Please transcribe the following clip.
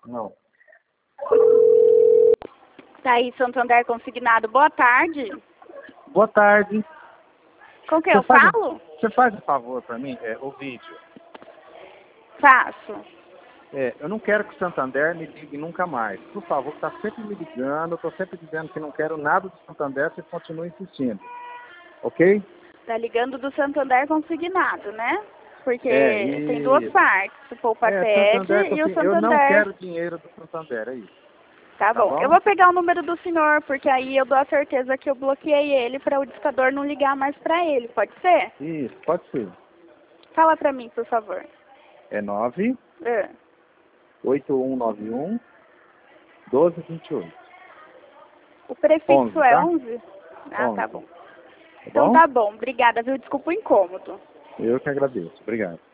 Não. Tá aí, Santander Consignado. Boa tarde. Boa tarde. Com quem eu falo? Você faz um favor para mim? O vídeo. Faço. Eu não quero que o Santander me ligue nunca mais. Por favor, tá sempre me ligando. Eu tô sempre dizendo que não quero nada do Santander. Você continua insistindo. Ok? Tá ligando do Santander Consignado, né? Porque tem duas Isso. partes. O Poupa Pede e o Santander. Eu não quero dinheiro do Santander, é isso. Tá bom. Eu vou pegar o número do senhor, porque aí eu dou a certeza que eu bloqueei ele para o discador não ligar mais para ele. Pode ser? Isso, pode ser. Fala para mim, por favor. É 98191 1228. O prefixo 11, é tá? 11? Ah, 11. tá bom. Tá Então bom? tá bom. Obrigada, viu? Desculpa o incômodo. Eu que agradeço. Obrigado.